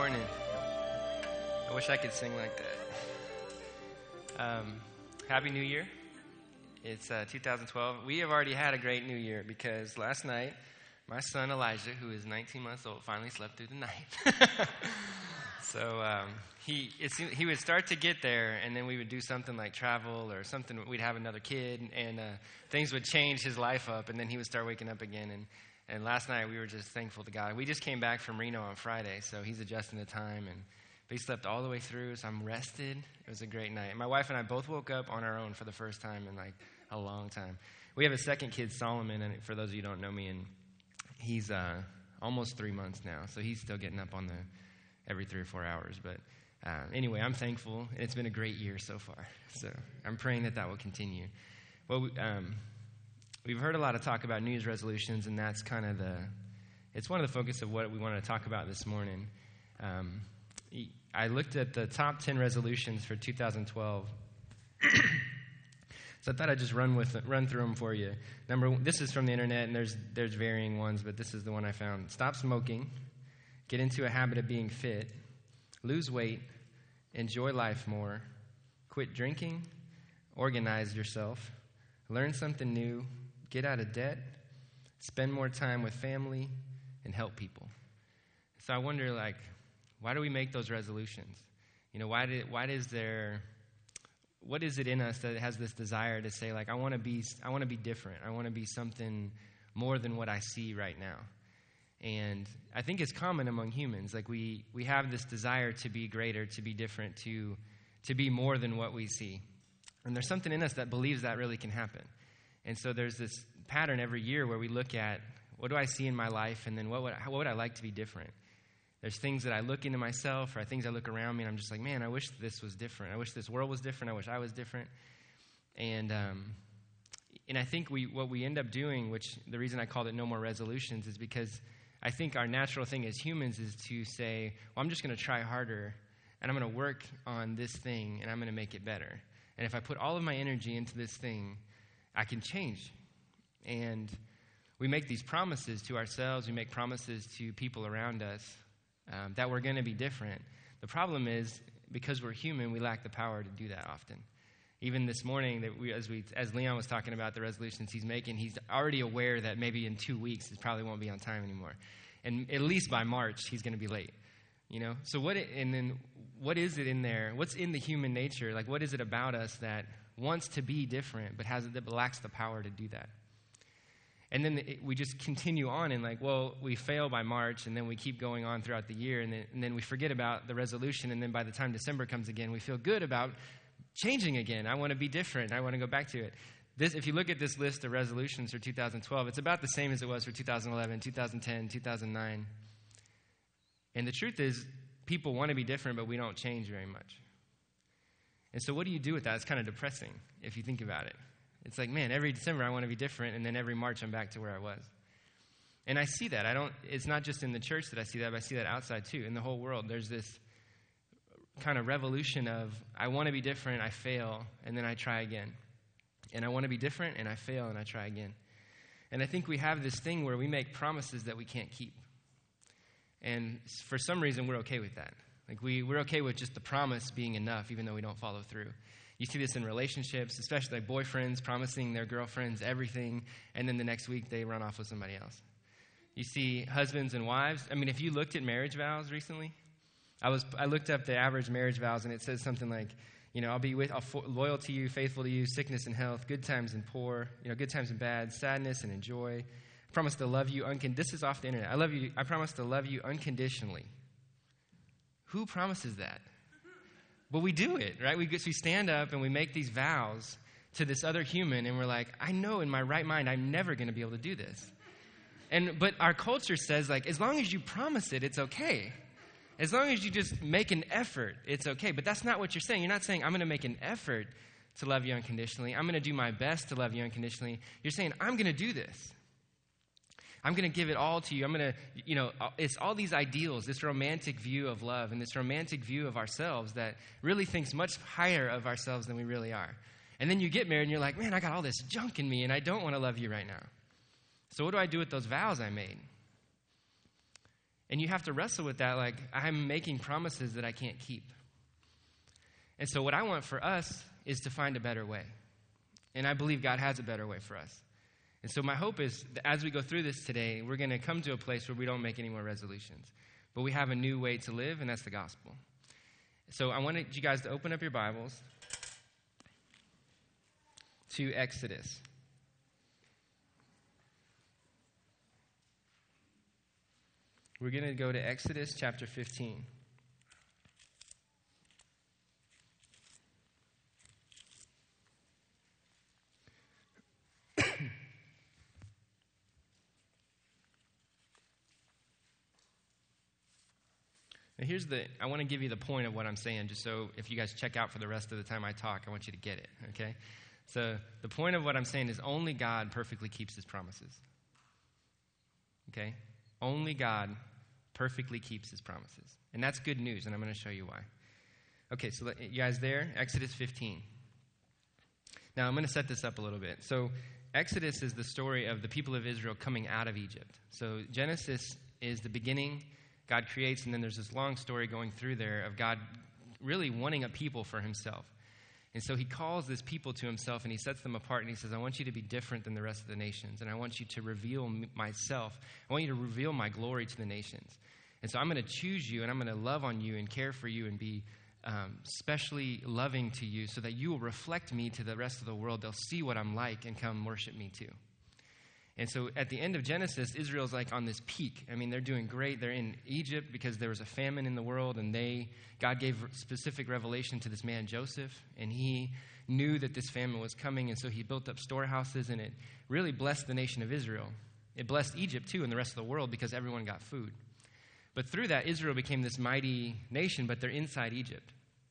morning. I wish I could sing like that. Happy New Year. It's 2012. We have already had a great New Year because last night, my son Elijah, who is 19 months old, finally slept through the night. So he would start to get there, and then we would do something like travel or something. We'd have another kid, and things would change his life up, and then he would start waking up again. And last night, we were just thankful to God. We just came back from Reno on Friday, so he's adjusting the time, but he slept all the way through, so I'm rested. It was a great night. And my wife and I both woke up on our own for the first time in like a long time. We have a second kid, Solomon, and for those of you who don't know me, and he's almost 3 months now, so he's still getting up on every 3 or 4 hours. But anyway, I'm thankful. It's been a great year so far, so I'm praying that will continue. Well, we've heard a lot of talk about New Year's resolutions, and that's kind of it's one of the focus of what we wanted to talk about this morning. I looked at the top 10 resolutions for 2012. So I thought I'd just run through them for you. This is from the internet, and there's varying ones, but this is the one I found. Stop smoking, get into a habit of being fit, lose weight, enjoy life more, quit drinking, organize yourself, learn something new, get out of debt, spend more time with family, and help people. So I wonder, why do we make those resolutions? What is it in us that has this desire to say, I want to be different. I want to be something more than what I see right now. And I think it's common among humans. We have this desire to be greater, to be different, to be more than what we see. And there's something in us that believes that really can happen. And so there's this pattern every year where we look at, what do I see in my life, and then what would I like to be different? There's things that I look into myself, or things I look around me, and I'm just like, man, I wish this was different. I wish this world was different. I wish I was different. And I think what we end up doing, which the reason I called it No More Resolutions, is because I think our natural thing as humans is to say, well, I'm just going to try harder, and I'm going to work on this thing, and I'm going to make it better. And if I put all of my energy into this thing, I can change. And we make these promises to ourselves. We make promises to people around us that we're going to be different. The problem is, because we're human, we lack the power to do that often. Even this morning, as Leon was talking about the resolutions he's making, he's already aware that maybe in 2 weeks he probably won't be on time anymore, and at least by March he's going to be late. So what is it in there? What's in the human nature? What is it about us that wants to be different but lacks the power to do that? And then we just continue on and we fail by March, and then we keep going on throughout the year, and then we forget about the resolution, and then by the time December comes again, we feel good about changing again. I want to be different. I want to go back to it. If you look at this list of resolutions for 2012, it's about the same as it was for 2011, 2010, 2009. And the truth is, people want to be different, but we don't change very much. And so what do you do with that? It's kind of depressing if you think about it. It's man, every December I want to be different, and then every March I'm back to where I was. And I see that. It's not just in the church that I see that, but I see that outside too. In the whole world, there's this kind of revolution of, I want to be different, I fail, and then I try again. And I want to be different, and I fail, and I try again. And I think we have this thing where we make promises that we can't keep. And for some reason, we're okay with that. We're okay with just the promise being enough, even though we don't follow through. You see this in relationships, especially boyfriends promising their girlfriends everything, and then the next week they run off with somebody else. You see husbands and wives. If you looked at marriage vows recently, I looked up the average marriage vows, and it says something like, I'll loyal to you, faithful to you, sickness and health, good times and poor, good times and bad, sadness and joy. I promise to love you this is off the internet. I promise to love you unconditionally. Who promises that? But we do it, right? We stand up and we make these vows to this other human, and we're like, I know in my right mind I'm never going to be able to do this. But our culture says, as long as you promise it, it's okay. As long as you just make an effort, it's okay. But that's not what you're saying. You're not saying, I'm going to make an effort to love you unconditionally. I'm going to do my best to love you unconditionally. You're saying, I'm going to do this. I'm going to give it all to you. I'm going to, it's all these ideals, this romantic view of love and this romantic view of ourselves that really thinks much higher of ourselves than we really are. And then you get married and you're like, man, I got all this junk in me and I don't want to love you right now. So what do I do with those vows I made? And you have to wrestle with that, like, I'm making promises that I can't keep. And so what I want for us is to find a better way. And I believe God has a better way for us. And so my hope is that as we go through this today, we're going to come to a place where we don't make any more resolutions. But we have a new way to live, and that's the gospel. So I wanted you guys to open up your Bibles to Exodus. We're going to go to Exodus chapter 15. Now I want to give you the point of what I'm saying, just so if you guys check out for the rest of the time I talk, I want you to get it, okay? So the point of what I'm saying is only God perfectly keeps his promises, okay? Only God perfectly keeps his promises. And that's good news, and I'm going to show you why. Okay, so you guys there? Exodus 15. Now, I'm going to set this up a little bit. So Exodus is the story of the people of Israel coming out of Egypt. So Genesis is the beginning. God creates, and then there's this long story going through there of God really wanting a people for himself. And so he calls this people to himself, and he sets them apart, and he says, I want you to be different than the rest of the nations, and I want you to reveal myself. I want you to reveal my glory to the nations. And so I'm going to choose you, and I'm going to love on you and care for you and be specially loving to you so that you will reflect me to the rest of the world. They'll see what I'm like and come worship me too. And so at the end of Genesis, Israel's like on this peak. I mean, they're doing great. They're in Egypt because there was a famine in the world, and God gave specific revelation to this man, Joseph, and he knew that this famine was coming, and so he built up storehouses, and it really blessed the nation of Israel. It blessed Egypt, too, and the rest of the world because everyone got food. But through that, Israel became this mighty nation, but they're inside Egypt.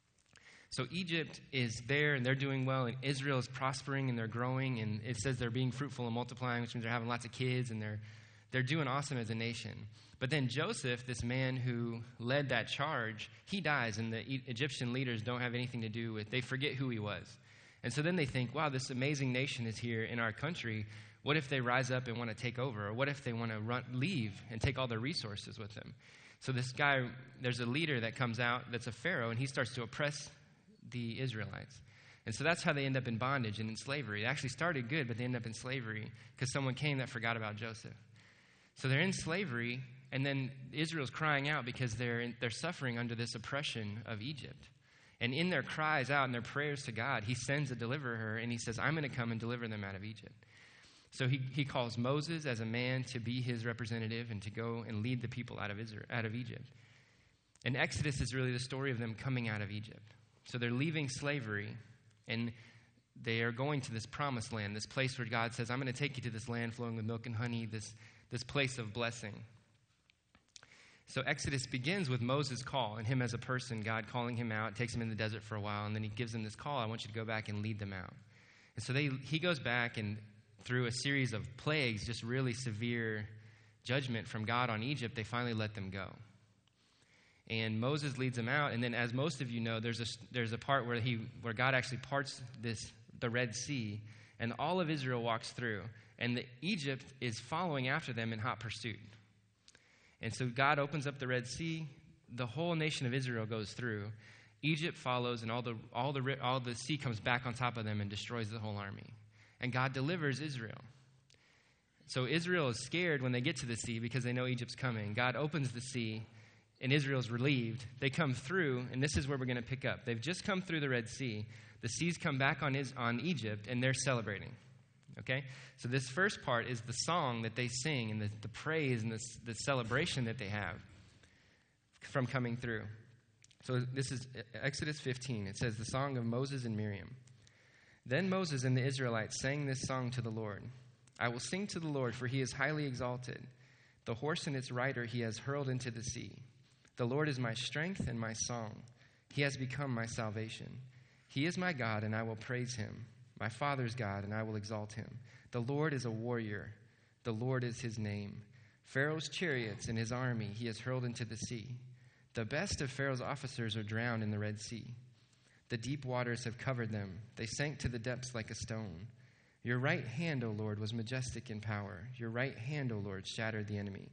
So Egypt is there, and they're doing well, and Israel is prospering, and they're growing, and it says they're being fruitful and multiplying, which means they're having lots of kids, and they're doing awesome as a nation. But then Joseph, this man who led that charge, he dies, and the Egyptian leaders don't have anything to do with, they forget who he was. And so then they think, wow, this amazing nation is here in our country. What if they rise up and want to take over? Or what if they want to leave and take all their resources with them? So this guy, there's a leader that comes out that's a pharaoh, and he starts to oppress the Israelites. And so that's how they end up in bondage and in slavery. It actually started good, but they end up in slavery because someone came that forgot about Joseph. So they're in slavery, and then Israel's crying out because they're suffering under this oppression of Egypt. And in their cries out and their prayers to God, he sends a deliverer, and he says, I'm going to come and deliver them out of Egypt. So he calls Moses as a man to be his representative and to go and lead the people out of Egypt. And Exodus is really the story of them coming out of Egypt. So they're leaving slavery, and they are going to this promised land, this place where God says, I'm going to take you to this land flowing with milk and honey, this place of blessing. So Exodus begins with Moses' call, and him as a person, God calling him out, takes him in the desert for a while, and then he gives him this call, I want you to go back and lead them out. And so he goes back, and through a series of plagues, just really severe judgment from God on Egypt, they finally let them go. And Moses leads them out, and then, as most of you know, there's a part where God actually parts the Red Sea, and all of Israel walks through, and Egypt is following after them in hot pursuit. And so God opens up the Red Sea, the whole nation of Israel goes through, Egypt follows, and all the sea comes back on top of them and destroys the whole army. And God delivers Israel. So Israel is scared when they get to the sea because they know Egypt's coming. God opens the sea, and Israel's relieved. They come through, and this is where we're going to pick up. They've just come through the Red Sea. The seas come back on Egypt, and they're celebrating. Okay? So this first part is the song that they sing and the praise and the celebration that they have from coming through. So this is Exodus 15. It says, the song of Moses and Miriam. Then Moses and the Israelites sang this song to the Lord. I will sing to the Lord, for he is highly exalted. The horse and its rider he has hurled into the sea. The Lord is my strength and my song. He has become my salvation. He is my God, and I will praise him. My father's God, and I will exalt him. The Lord is a warrior. The Lord is his name. Pharaoh's chariots and his army he has hurled into the sea. The best of Pharaoh's officers are drowned in the Red Sea. The deep waters have covered them. They sank to the depths like a stone. Your right hand, O Lord, was majestic in power. Your right hand, O Lord, shattered the enemy.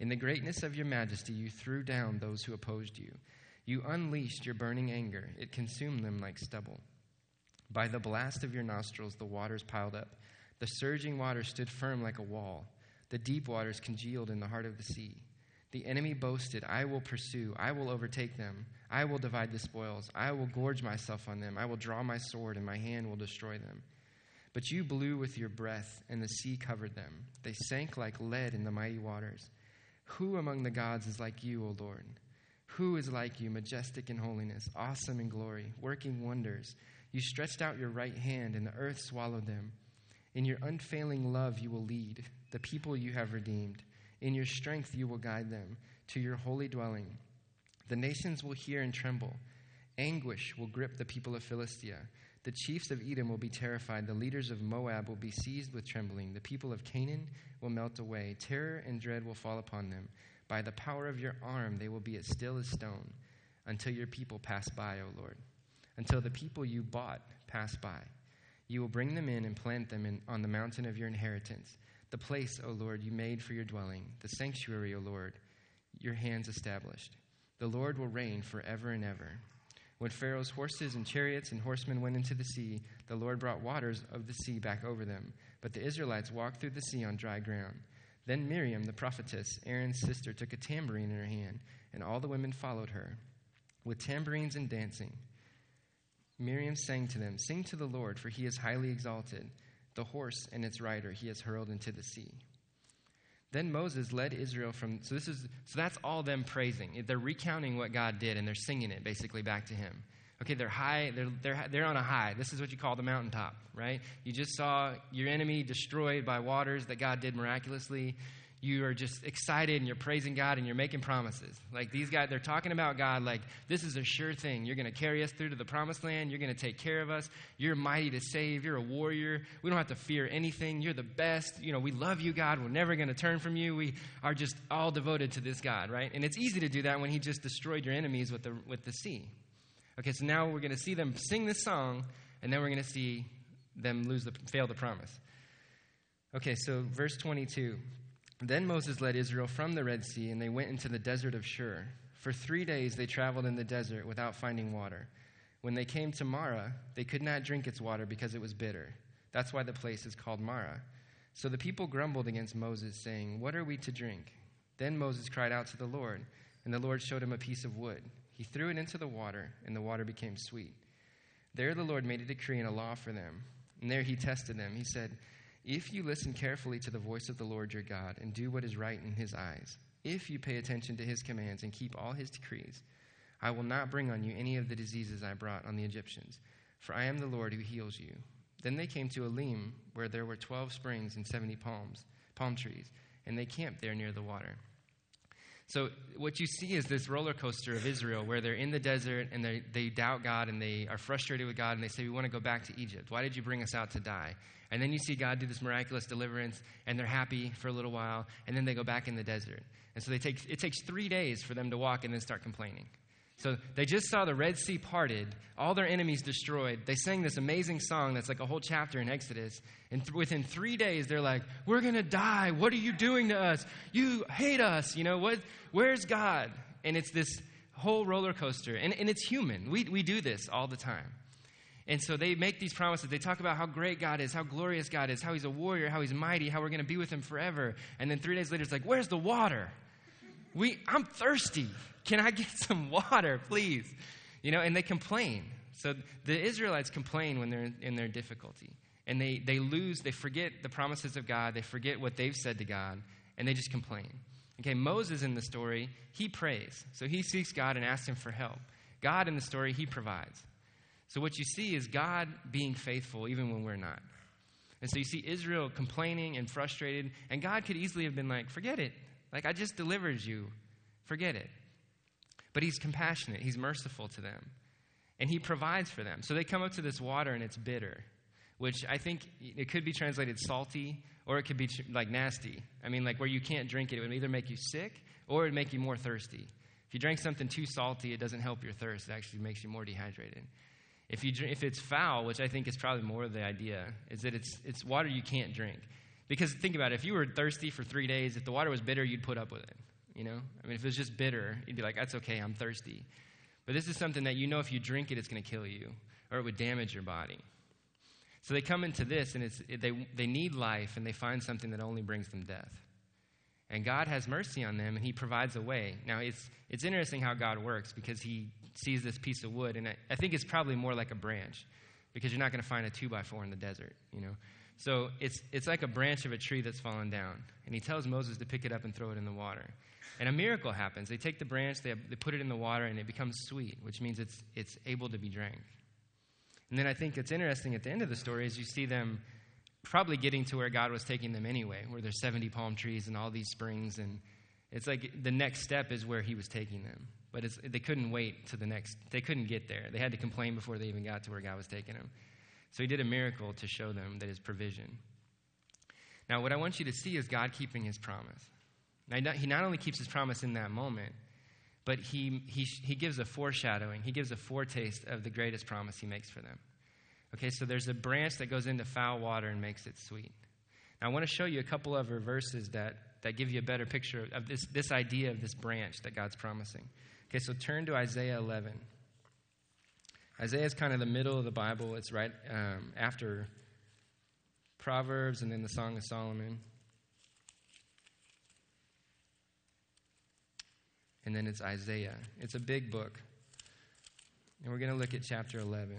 In the greatness of your majesty, you threw down those who opposed you. You unleashed your burning anger. It consumed them like stubble. By the blast of your nostrils, the waters piled up. The surging waters stood firm like a wall. The deep waters congealed in the heart of the sea. The enemy boasted, I will pursue. I will overtake them. I will divide the spoils. I will gorge myself on them. I will draw my sword, and my hand will destroy them. But you blew with your breath, and the sea covered them. They sank like lead in the mighty waters. Who among the gods is like you, O Lord? Who is like you, majestic in holiness, awesome in glory, working wonders? You stretched out your right hand, and the earth swallowed them. In your unfailing love you will lead the people you have redeemed. In your strength you will guide them to your holy dwelling. The nations will hear and tremble. Anguish will grip the people of Philistia. The chiefs of Edom will be terrified. The leaders of Moab will be seized with trembling. The people of Canaan will melt away. Terror and dread will fall upon them. By the power of your arm, they will be as still as stone until your people pass by, O Lord, until the people you bought pass by. You will bring them in and plant them on the mountain of your inheritance, the place, O Lord, you made for your dwelling, the sanctuary, O Lord, your hands established. The Lord will reign forever and ever. When Pharaoh's horses and chariots and horsemen went into the sea, the Lord brought waters of the sea back over them. But the Israelites walked through the sea on dry ground. Then Miriam, the prophetess, Aaron's sister, took a tambourine in her hand, and all the women followed her with tambourines and dancing. Miriam sang to them, "Sing to the Lord, for he is highly exalted. The horse and its rider he has hurled into the sea." Then Moses led Israel from, so that's all them praising. They're recounting what God did, and they're singing it basically back to him. Okay, they're high, they're on a high. This is what you call the mountaintop, right? You just saw your enemy destroyed by waters that God did miraculously. You are just excited, and you're praising God, and you're making promises. Like these guys, they're talking about God like, this is a sure thing. You're going to carry us through to the promised land. You're going to take care of us. You're mighty to save. You're a warrior. We don't have to fear anything. You're the best. We love you, God. We're never going to turn from you. We are just all devoted to this God, right? And it's easy to do that when he just destroyed your enemies with the sea. Okay, so now we're going to see them sing this song, and then we're going to see them fail the promise. Okay, so verse 22. Then Moses led Israel from the Red Sea, and they went into the desert of Shur. For 3 days they traveled in the desert without finding water. When they came to Marah, they could not drink its water because it was bitter. That's why the place is called Marah. So the people grumbled against Moses, saying, "What are we to drink?" Then Moses cried out to the Lord, and the Lord showed him a piece of wood. He threw it into the water, and the water became sweet. There the Lord made a decree and a law for them, and there he tested them. He said, "If you listen carefully to the voice of the Lord your God and do what is right in his eyes, if you pay attention to his commands and keep all his decrees, I will not bring on you any of the diseases I brought on the Egyptians, for I am the Lord who heals you." Then they came to Elim, where there were 12 springs and 70 palm trees, and they camped there near the water. So what you see is this roller coaster of Israel where they're in the desert and they doubt God and they are frustrated with God and they say, "We want to go back to Egypt. Why did you bring us out to die?" And then you see God do this miraculous deliverance and they're happy for a little while and then they go back in the desert. And so it takes 3 days for them to walk and then start complaining. So they just saw the Red Sea parted, all their enemies destroyed. They sang this amazing song that's like a whole chapter in Exodus. And within 3 days, they're like, "We're going to die. What are you doing to us? You hate us. Where's God?" And it's this whole roller coaster. And it's human. We do this all the time. And so they make these promises. They talk about how great God is, how glorious God is, how he's a warrior, how he's mighty, how we're going to be with him forever. And then 3 days later, it's like, "Where's the water? I'm thirsty. Can I get some water, please?" And they complain. So the Israelites complain when they're in their difficulty. And they forget the promises of God. They forget what they've said to God. And they just complain. Okay, Moses in the story, he prays. So he seeks God and asks him for help. God in the story, he provides. So what you see is God being faithful even when we're not. And so you see Israel complaining and frustrated. And God could easily have been like, "Forget it. Like, I just delivered you. Forget it." But he's compassionate. He's merciful to them. And he provides for them. So they come up to this water and it's bitter, which I think it could be translated salty or it could be like nasty. I mean, like where you can't drink it. It would either make you sick or it would make you more thirsty. If you drank something too salty, it doesn't help your thirst. It actually makes you more dehydrated. If it's foul, which I think is probably more of the idea, is that it's water you can't drink. Because think about it. If you were thirsty for 3 days, if the water was bitter, you'd put up with it. you know? I mean, if it was just bitter, you'd be like, that's okay, I'm thirsty. But this is something that you know if you drink it, it's going to kill you, or it would damage your body. So they come into this, and they need life, and they find something that only brings them death. And God has mercy on them, and he provides a way. Now, it's interesting how God works, because he sees this piece of wood, and I think it's probably more like a branch, because you're not going to find a 2x4 in the desert, you know. So it's like a branch of a tree that's fallen down. And he tells Moses to pick it up and throw it in the water. And a miracle happens. They take the branch, they put it in the water, and it becomes sweet, which means it's able to be drank. And then I think it's interesting at the end of the story is you see them probably getting to where God was taking them anyway, where there's 70 palm trees and all these springs. And it's like the next step is where he was taking them. But they couldn't wait to they couldn't get there. They had to complain before they even got to where God was taking them. So he did a miracle to show them that his provision. Now, what I want you to see is God keeping his promise. Now, he not only keeps his promise in that moment, but he gives a foreshadowing. He gives a foretaste of the greatest promise he makes for them. Okay, so there's a branch that goes into foul water and makes it sweet. Now, I want to show you a couple of verses that give you a better picture of this idea of this branch that God's promising. Okay, so turn to Isaiah 11. Isaiah is kind of the middle of the Bible. It's right after Proverbs and then the Song of Solomon. And then it's Isaiah. It's a big book. And we're going to look at chapter 11.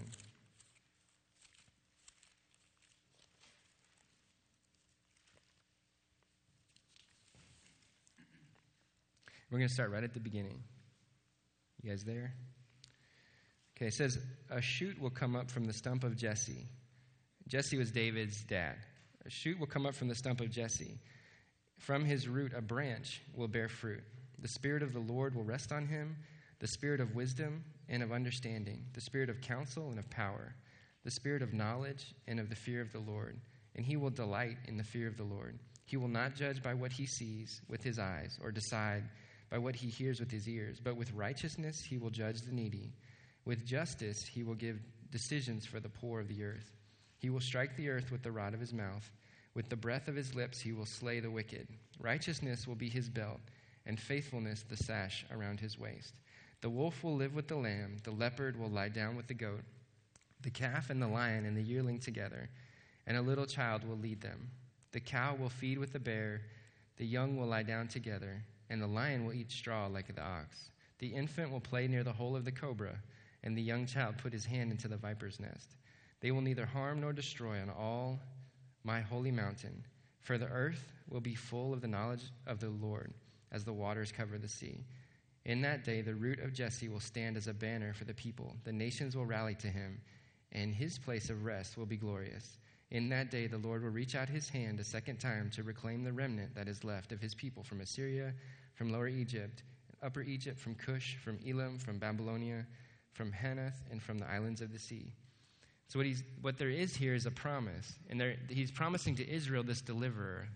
We're going to start right at the beginning. You guys there? Okay, it says, a shoot will come up from the stump of Jesse. Jesse was David's dad. A shoot will come up from the stump of Jesse. From his root, a branch will bear fruit. The Spirit of the Lord will rest on him, the Spirit of wisdom and of understanding, the Spirit of counsel and of power, the Spirit of knowledge and of the fear of the Lord. And he will delight in the fear of the Lord. He will not judge by what he sees with his eyes, or decide by what he hears with his ears, but with righteousness he will judge the needy. With justice he will give decisions for the poor of the earth. He will strike the earth with the rod of his mouth. With the breath of his lips he will slay the wicked. Righteousness will be his belt, and faithfulness the sash around his waist. The wolf will live with the lamb. The leopard will lie down with the goat. The calf and the lion and the yearling together, and a little child will lead them. The cow will feed with the bear. The young will lie down together, and the lion will eat straw like the ox. The infant will play near the hole of the cobra, and the young child put his hand into the viper's nest. They will neither harm nor destroy on all my holy mountain, for the earth will be full of the knowledge of the Lord, as the waters cover the sea. In that day, the root of Jesse will stand as a banner for the people. The nations will rally to him, and his place of rest will be glorious. In that day, the Lord will reach out his hand a second time to reclaim the remnant that is left of his people from Assyria, from Lower Egypt, Upper Egypt, from Cush, from Elam, from Babylonia, from Hanath, and from the islands of the sea. So what there is here is a promise, and he's promising to Israel this deliverer,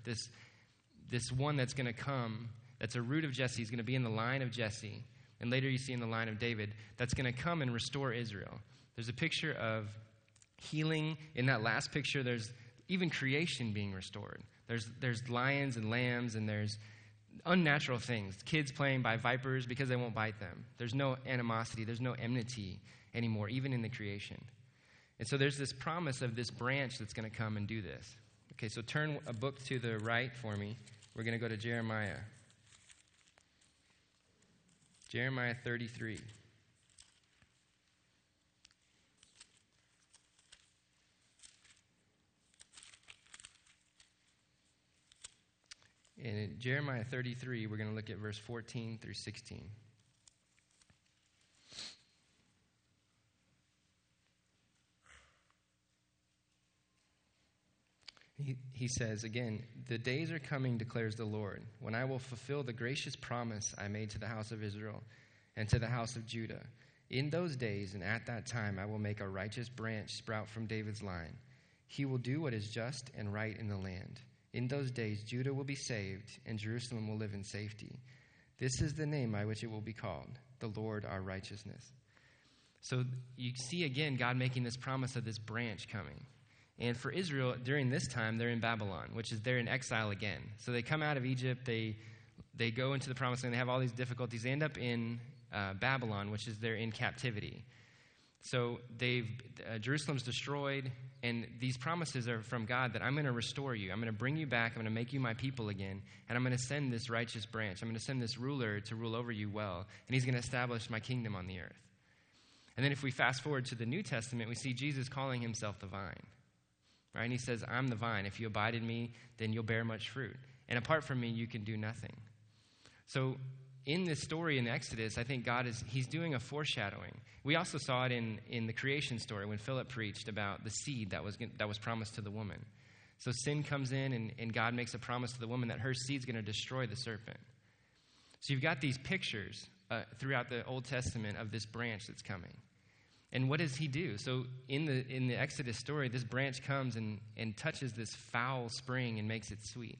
this one that's going to come, that's a root of Jesse. He's going to be in the line of Jesse, and later you see in the line of David, that's going to come and restore Israel. There's a picture of healing. In that last picture, there's even creation being restored. There's lions and lambs, and there's unnatural things. Kids playing by vipers because they won't bite them. There's no animosity. There's no enmity anymore, even in the creation. And so there's this promise of this branch that's going to come and do this. Okay, so turn a book to the right for me. We're going to go to Jeremiah. Jeremiah 33. And in Jeremiah 33, we're going to look at verse 14 through 16. He says, again, the days are coming, declares the Lord, when I will fulfill the gracious promise I made to the house of Israel and to the house of Judah. In those days and at that time, I will make a righteous branch sprout from David's line. He will do what is just and right in the land. In those days, Judah will be saved, and Jerusalem will live in safety. This is the name by which it will be called, the Lord our righteousness. So you see again God making this promise of this branch coming. And for Israel, during this time, they're in Babylon, which is they're in exile again. So they come out of Egypt. The they go into the promised land. They have all these difficulties. They end up in Babylon, which is they're in captivity. So Jerusalem's destroyed, and these promises are from God that I'm going to restore you. I'm going to bring you back. I'm going to make you my people again, and I'm going to send this righteous branch. I'm going to send this ruler to rule over you well, and he's going to establish my kingdom on the earth. And then if we fast forward to the New Testament, we see Jesus calling himself the vine. Right? And he says, I'm the vine. If you abide in me, then you'll bear much fruit. And apart from me, you can do nothing. So in this story in Exodus, I think he's doing a foreshadowing. We also saw it in the creation story when Philip preached about the seed that was promised to the woman. So sin comes in, and God makes a promise to the woman that her seed's going to destroy the serpent. So you've got these pictures throughout the Old Testament of this branch that's coming. And what does he do? So in the Exodus story, this branch comes and touches this foul spring and makes it sweet.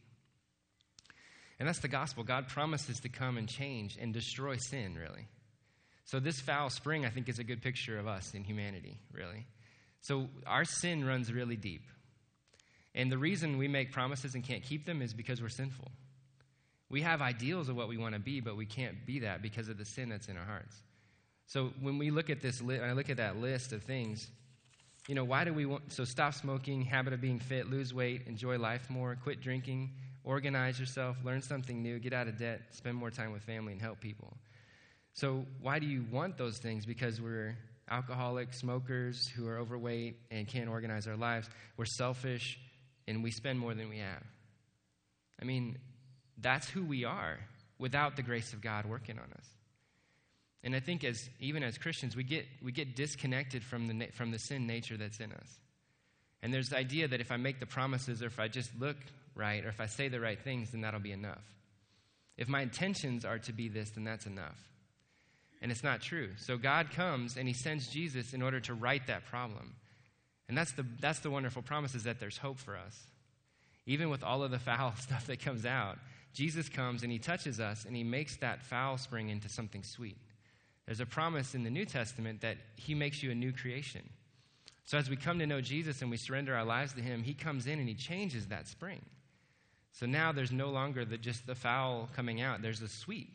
And that's the gospel. God promises to come and change and destroy sin, really. So this foul spring, I think, is a good picture of us in humanity, really. So our sin runs really deep. And the reason we make promises and can't keep them is because we're sinful. We have ideals of what we want to be, but we can't be that because of the sin that's in our hearts. So when we look at this, I look at that list of things, why do we want, so stop smoking, habit of being fit, lose weight, enjoy life more, quit drinking, organize yourself, learn something new, get out of debt, spend more time with family, and help people. So why do you want those things? Because we're alcoholics, smokers who are overweight and can't organize our lives. We're selfish, and we spend more than we have. I mean, that's who we are without the grace of God working on us. And I think even as Christians, we get disconnected from the sin nature that's in us. And there's the idea that if I make the promises, or if I just look right, or if I say the right things, then that'll be enough. If my intentions are to be this, then that's enough. And it's not true. So God comes and he sends Jesus in order to right that problem. And that's the wonderful promise, is that there's hope for us. Even with all of the foul stuff that comes out, Jesus comes and he touches us and he makes that foul spring into something sweet. There's a promise in the New Testament that he makes you a new creation. So as we come to know Jesus and we surrender our lives to him, he comes in and he changes that spring. So now there's no longer just the foul coming out. There's a sweet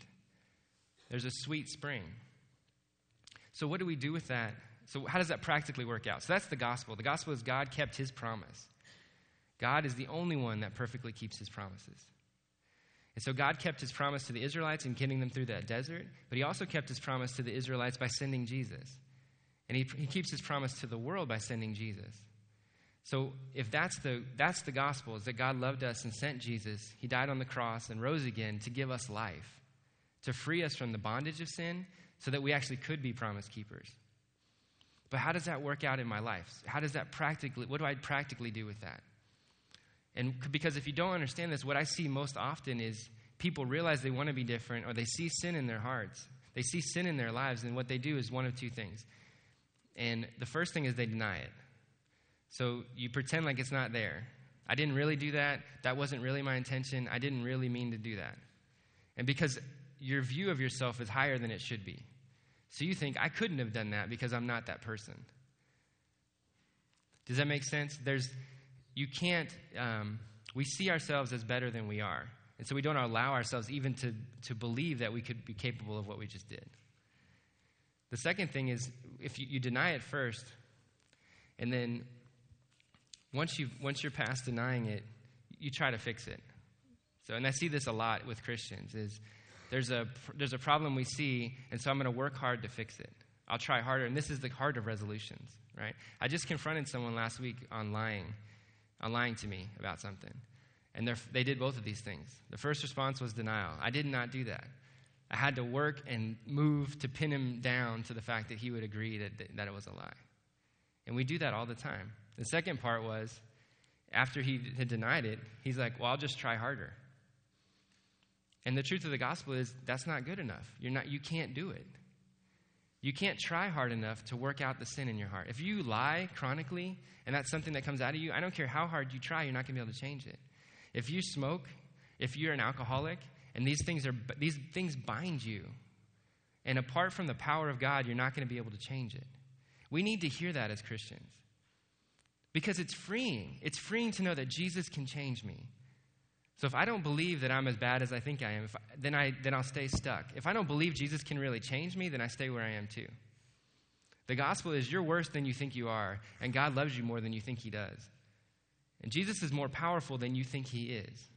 spring. So what do we do with that? So how does that practically work out? So that's the gospel. The gospel is God kept his promise. God is the only one that perfectly keeps his promises. And so God kept his promise to the Israelites in getting them through that desert, but he also kept his promise to the Israelites by sending Jesus. And he keeps his promise to the world by sending Jesus. So if that's the gospel, is that God loved us and sent Jesus. He died on the cross and rose again to give us life, to free us from the bondage of sin so that we actually could be promise keepers. But how does that work out in my life? What do I practically do with that? And because if you don't understand this, what I see most often is people realize they want to be different, or they see sin in their hearts. They see sin in their lives, and what they do is one of two things. And the first thing is they deny it. So you pretend like it's not there. I didn't really do that. That wasn't really my intention. I didn't really mean to do that. And because your view of yourself is higher than it should be. So you think, I couldn't have done that because I'm not that person. Does that make sense? We see ourselves as better than we are. And so we don't allow ourselves even to believe that we could be capable of what we just did. The second thing is, if you deny it first, and then once you're past denying it, you try to fix it. So, and I see this a lot with Christians, is there's a problem we see, and so I'm going to work hard to fix it. I'll try harder, and this is the heart of resolutions, right? I just confronted someone last week on lying to me about something. And they did both of these things. The first response was denial. I did not do that. I had to work and move to pin him down to the fact that he would agree that it was a lie. And we do that all the time. The second part was, after he had denied it, he's like, well, I'll just try harder. And the truth of the gospel is that's not good enough. You can't do it. You can't try hard enough to work out the sin in your heart. If you lie chronically and that's something that comes out of you, I don't care how hard you try, you're not going to be able to change it. If you smoke, if you're an alcoholic, and these things bind you, and apart from the power of God, you're not going to be able to change it. We need to hear that as Christians. Because it's freeing. It's freeing to know that Jesus can change me. So if I don't believe that I'm as bad as I think I am, then I'll stay stuck. If I don't believe Jesus can really change me, then I stay where I am too. The gospel is you're worse than you think you are, and God loves you more than you think he does. And Jesus is more powerful than you think he is.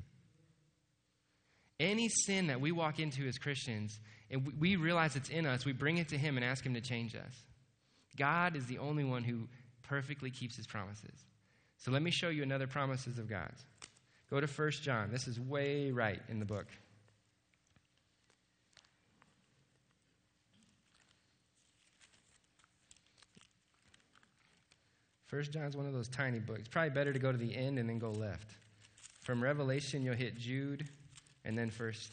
Any sin that we walk into as Christians, and we realize it's in us, we bring it to him and ask him to change us. God is the only one who perfectly keeps his promises. So let me show you another promises of God's. Go to 1 John. This is way right in the book. 1 John's one of those tiny books. It's probably better to go to the end and then go left. From Revelation, you'll hit Jude, and then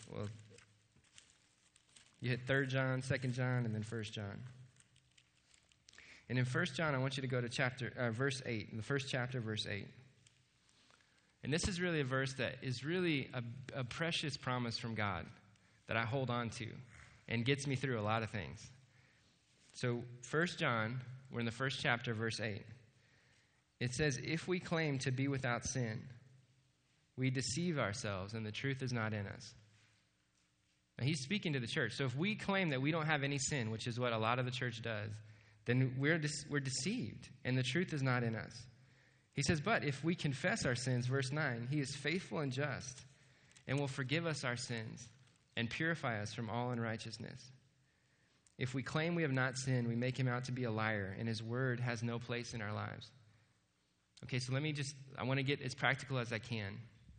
you hit 3 John, 2 John, and then 1 John. And in 1 John, I want you to go to verse 8, in the first chapter, verse 8. And this is really a verse that is really a precious promise from God that I hold on to and gets me through a lot of things. So 1 John, we're in the first chapter, verse 8. It says, if we claim to be without sin, we deceive ourselves and the truth is not in us. Now, he's speaking to the church. So if we claim that we don't have any sin, which is what a lot of the church does, then we're deceived and the truth is not in us. He says, but if we confess our sins, verse 9, he is faithful and just and will forgive us our sins and purify us from all unrighteousness. If we claim we have not sinned, we make him out to be a liar, and his word has no place in our lives. Okay, so I want to get as practical as I can.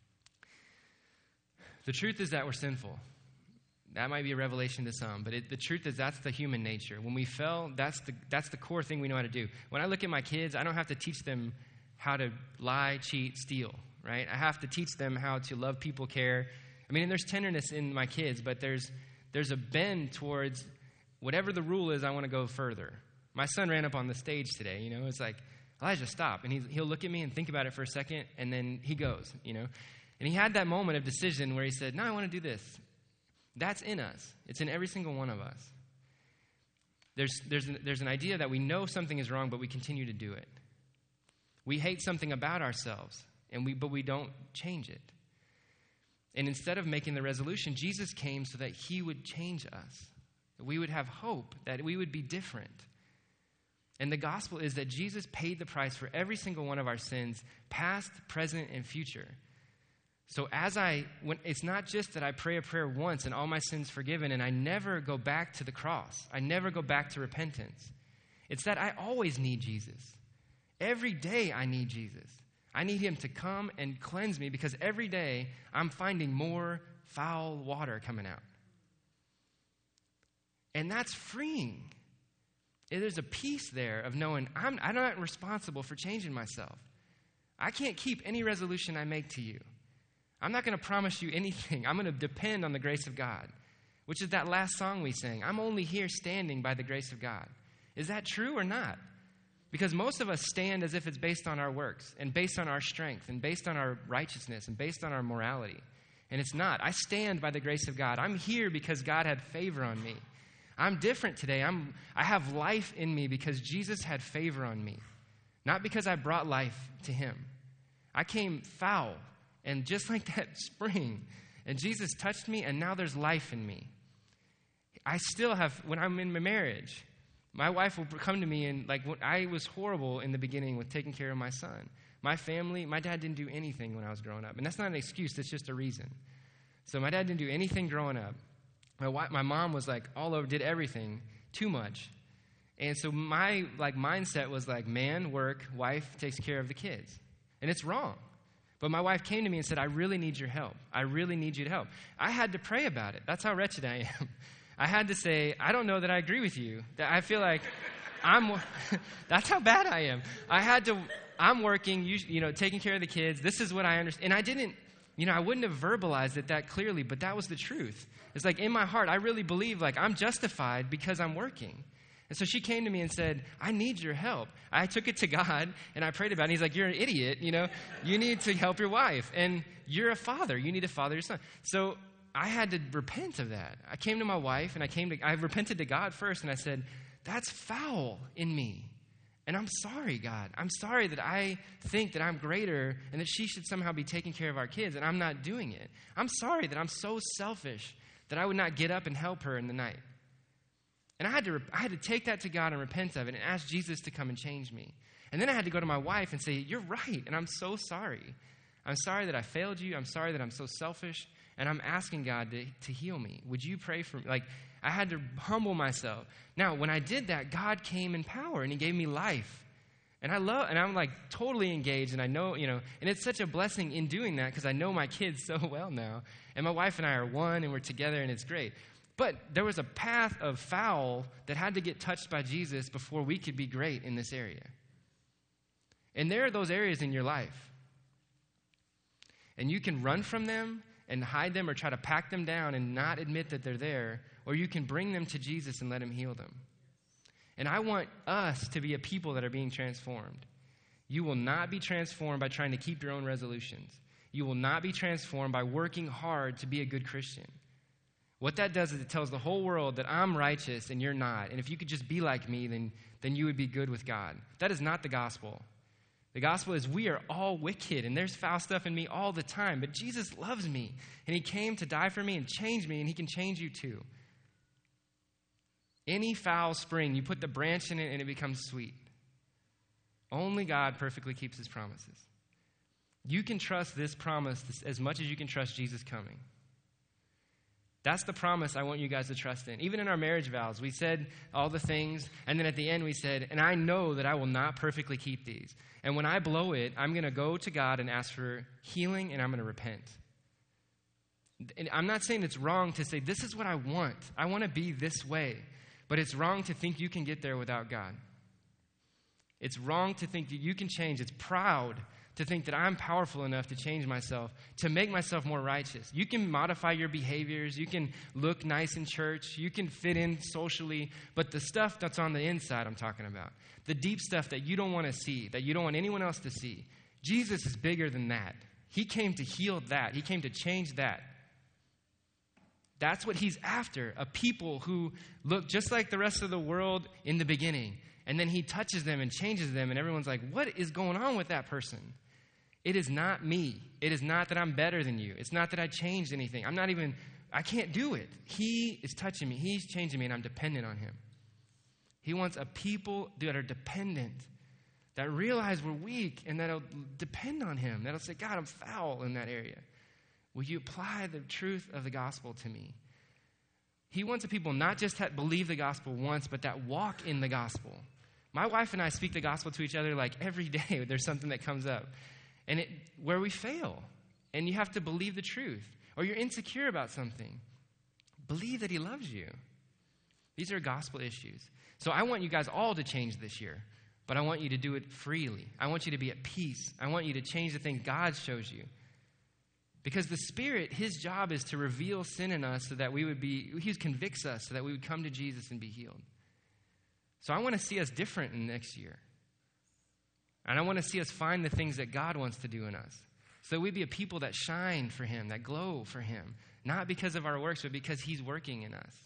The truth is that we're sinful. That might be a revelation to some, but the truth is that's the human nature. When we fell, that's the core thing we know how to do. When I look at my kids, I don't have to teach them how to lie, cheat, steal, right? I have to teach them how to love people, care. I mean, and there's tenderness in my kids, but there's a bend towards whatever the rule is, I want to go further. My son ran up on the stage today, it's like, Elijah, stop. And he'll look at me and think about it for a second, and then he goes, And he had that moment of decision where he said, no, I want to do this. That's in us. It's in every single one of us. There's an idea that we know something is wrong, but we continue to do it. We hate something about ourselves, but we don't change it. And instead of making the resolution, Jesus came so that he would change us, that we would have hope, that we would be different. And the gospel is that Jesus paid the price for every single one of our sins, past, present, and future. So it's not just that I pray a prayer once and all my sins forgiven and I never go back to the cross. I never go back to repentance. It's that I always need Jesus. Every day I need Jesus. I need him to come and cleanse me because every day I'm finding more foul water coming out. And that's freeing. There's a peace there of knowing I'm not responsible for changing myself. I can't keep any resolution I make to you. I'm not going to promise you anything. I'm going to depend on the grace of God, which is that last song we sang. I'm only here standing by the grace of God. Is that true or not? Because most of us stand as if it's based on our works and based on our strength and based on our righteousness and based on our morality. And it's not. I stand by the grace of God. I'm here because God had favor on me. I'm different today. I have life in me because Jesus had favor on me, not because I brought life to him. I came foul, and just like that spring, and Jesus touched me, and now there's life in me. I still have, when I'm in my marriage, my wife will come to me, and I was horrible in the beginning with taking care of my son. My family, my dad didn't do anything when I was growing up, and that's not an excuse, that's just a reason. So my dad didn't do anything growing up. My mom was all over, did everything, too much. And so my mindset was man, work, wife takes care of the kids. And it's wrong. But my wife came to me and said, I really need your help. I really need you to help. I had to pray about it. That's how wretched I am. I had to say, I don't know that I agree with you. That I feel like that's how bad I am. I'm working, taking care of the kids. This is what I understand. And I didn't, I wouldn't have verbalized it that clearly, but that was the truth. It's in my heart, I really believe I'm justified because I'm working. And so she came to me and said, I need your help. I took it to God and I prayed about it. And he's like, you're an idiot. You need to help your wife. And you're a father. You need to father your son. So I had to repent of that. I came to my wife and I repented to God first. And I said, that's foul in me. And I'm sorry, God. I'm sorry that I think that I'm greater and that she should somehow be taking care of our kids and I'm not doing it. I'm sorry that I'm so selfish that I would not get up and help her in the night. And I had to take that to God and repent of it and ask Jesus to come and change me. And then I had to go to my wife and say, you're right, and I'm so sorry. I'm sorry that I failed you. I'm sorry that I'm so selfish, and I'm asking God to heal me. Would you pray for me? Like, I had to humble myself. Now, when I did that, God came in power, and he gave me life. And I'm like totally engaged, and I know, and it's such a blessing in doing that because I know my kids so well now. And my wife and I are one, and we're together, and it's great. But there was a path of foul that had to get touched by Jesus before we could be great in this area. And there are those areas in your life. And you can run from them and hide them or try to pack them down and not admit that they're there, or you can bring them to Jesus and let him heal them. And I want us to be a people that are being transformed. You will not be transformed by trying to keep your own resolutions. You will not be transformed by working hard to be a good Christian. What that does is it tells the whole world that I'm righteous and you're not. And if you could just be like me, then you would be good with God. That is not the gospel. The gospel is we are all wicked, and there's foul stuff in me all the time. But Jesus loves me, and he came to die for me and change me, and he can change you too. Any foul spring, you put the branch in it, and it becomes sweet. Only God perfectly keeps his promises. You can trust this promise as much as you can trust Jesus coming. That's the promise I want you guys to trust in. Even in our marriage vows, we said all the things, and then at the end we said, and I know that I will not perfectly keep these. And when I blow it, I'm going to go to God and ask for healing, and I'm going to repent. And I'm not saying it's wrong to say, this is what I want. I want to be this way. But it's wrong to think you can get there without God. It's wrong to think that you can change. It's proud to think that I'm powerful enough to change myself, to make myself more righteous. You can modify your behaviors. You can look nice in church. You can fit in socially. But the stuff that's on the inside I'm talking about, the deep stuff that you don't want to see, that you don't want anyone else to see, Jesus is bigger than that. He came to heal that. He came to change that. That's what he's after, a people who look just like the rest of the world in the beginning. And then he touches them and changes them, and everyone's like, what is going on with that person? It is not me. It is not that I'm better than you. It's not that I changed anything. I can't do it. He is touching me. He's changing me, and I'm dependent on him. He wants a people that are dependent, that realize we're weak, and that'll depend on him. That'll say, God, I'm foul in that area. Will you apply the truth of the gospel to me? He wants a people not just that believe the gospel once, but that walk in the gospel. My wife and I speak the gospel to each other like every day. There's something that comes up. And where we fail. And you have to believe the truth. Or you're insecure about something. Believe that he loves you. These are gospel issues. So I want you guys all to change this year. But I want you to do it freely. I want you to be at peace. I want you to change the things God shows you. Because the Spirit, his job is to reveal sin in us so that he convicts us so that we would come to Jesus and be healed. So I want to see us different in next year. And I want to see us find the things that God wants to do in us. So we be a people that shine for him, that glow for him. Not because of our works, but because he's working in us.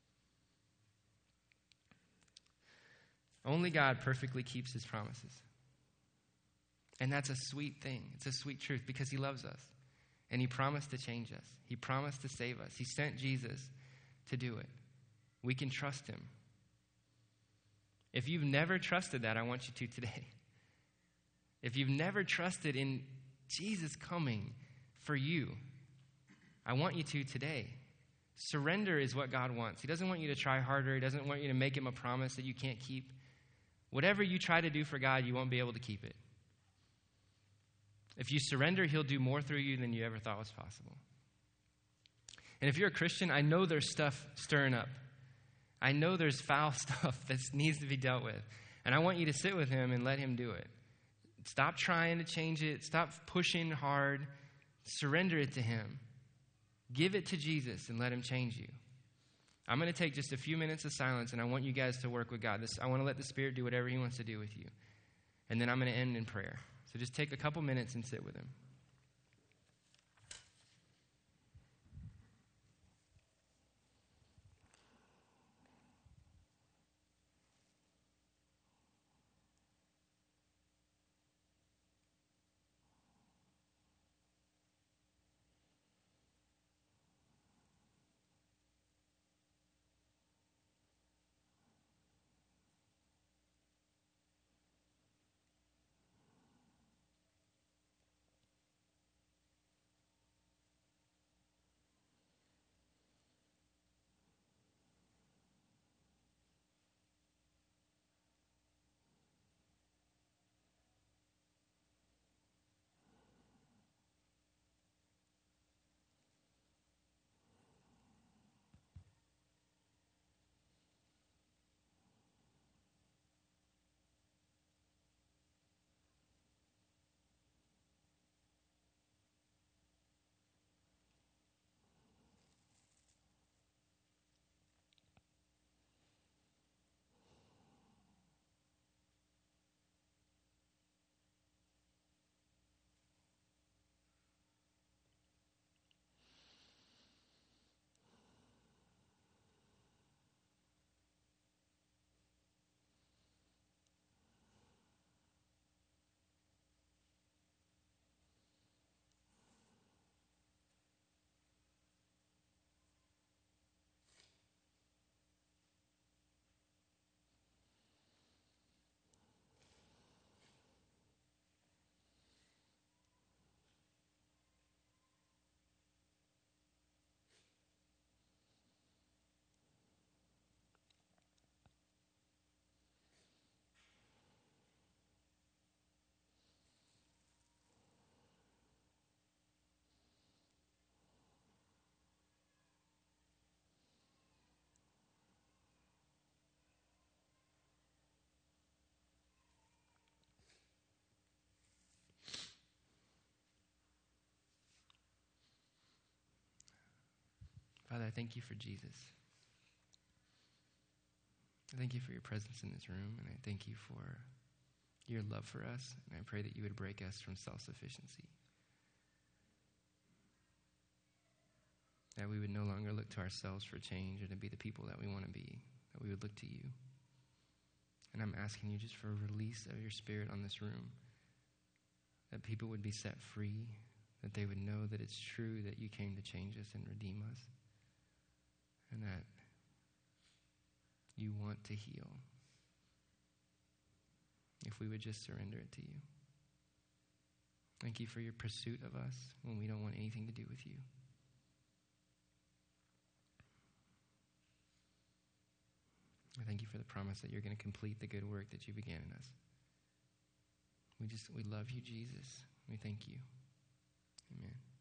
Only God perfectly keeps his promises. And that's a sweet thing. It's a sweet truth because he loves us. And he promised to change us. He promised to save us. He sent Jesus to do it. We can trust him. If you've never trusted that, I want you to today. If you've never trusted in Jesus coming for you, I want you to today. Surrender is what God wants. He doesn't want you to try harder. He doesn't want you to make him a promise that you can't keep. Whatever you try to do for God, you won't be able to keep it. If you surrender, he'll do more through you than you ever thought was possible. And if you're a Christian, I know there's stuff stirring up. I know there's foul stuff that needs to be dealt with. And I want you to sit with him and let him do it. Stop trying to change it. Stop pushing hard. Surrender it to him. Give it to Jesus and let him change you. I'm going to take just a few minutes of silence, and I want you guys to work with God. I want to let the Spirit do whatever he wants to do with you. And then I'm going to end in prayer. So just take a couple minutes and sit with him. Father, I thank you for Jesus. I thank you for your presence in this room, and I thank you for your love for us, and I pray that you would break us from self-sufficiency. That we would no longer look to ourselves for change or to be the people that we want to be, that we would look to you. And I'm asking you just for a release of your Spirit on this room, that people would be set free, that they would know that it's true that you came to change us and redeem us, and that you want to heal if we would just surrender it to you. Thank you for your pursuit of us when we don't want anything to do with you. I thank you for the promise that you're going to complete the good work that you began in us. We love you, Jesus. We thank you. Amen.